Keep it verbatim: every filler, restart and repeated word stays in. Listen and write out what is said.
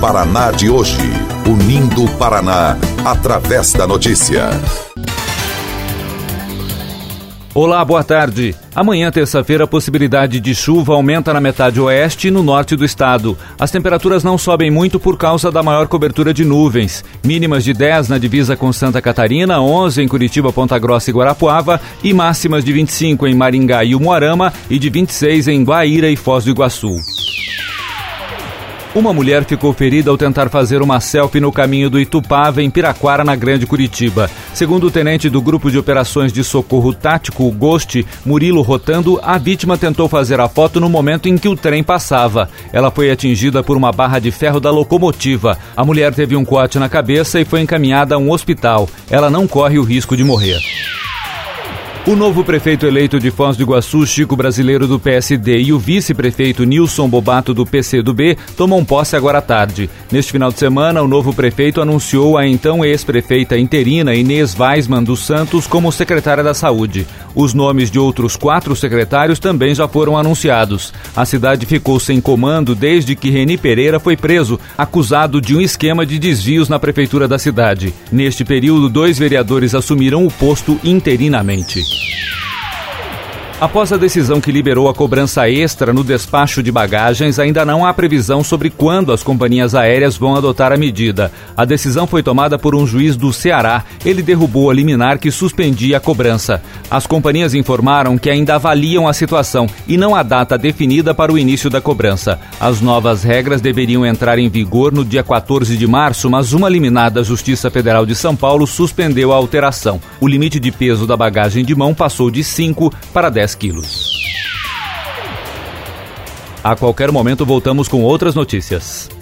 Paraná de hoje, unindo o Paraná através da notícia. Olá, boa tarde. Amanhã, terça-feira, a possibilidade de chuva aumenta na metade oeste e no norte do estado. As temperaturas não sobem muito por causa da maior cobertura de nuvens. Mínimas de dez na divisa com Santa Catarina, onze em Curitiba, Ponta Grossa e Guarapuava e máximas de vinte e cinco em Maringá e Umuarama e de vinte e seis em Guaíra e Foz do Iguaçu. Uma mulher ficou ferida ao tentar fazer uma selfie no caminho do Itupava, em Piraquara, na Grande Curitiba. Segundo o tenente do Grupo de Operações de Socorro Tático, o GOST, Murilo Rotando, a vítima tentou fazer a foto no momento em que o trem passava. Ela foi atingida por uma barra de ferro da locomotiva. A mulher teve um corte na cabeça e foi encaminhada a um hospital. Ela não corre o risco de morrer. O novo prefeito eleito de Foz do Iguaçu, Chico Brasileiro, do P S D, e o vice-prefeito Nilson Bobato, do P C do B, tomam posse agora à tarde. Neste final de semana, o novo prefeito anunciou a então ex-prefeita interina Inês Weisman dos Santos como secretária da Saúde. Os nomes de outros quatro secretários também já foram anunciados. A cidade ficou sem comando desde que Reni Pereira foi preso, acusado de um esquema de desvios na prefeitura da cidade. Neste período, dois vereadores assumiram o posto interinamente. Após a decisão que liberou a cobrança extra no despacho de bagagens, ainda não há previsão sobre quando as companhias aéreas vão adotar a medida. A decisão foi tomada por um juiz do Ceará. Ele derrubou a liminar que suspendia a cobrança. As companhias informaram que ainda avaliam a situação e não há data definida para o início da cobrança. As novas regras deveriam entrar em vigor no dia quatorze de março, mas uma liminar da Justiça Federal de São Paulo suspendeu a alteração. O limite de peso da bagagem de mão passou de cinco para dez quilos. A qualquer momento voltamos com outras notícias.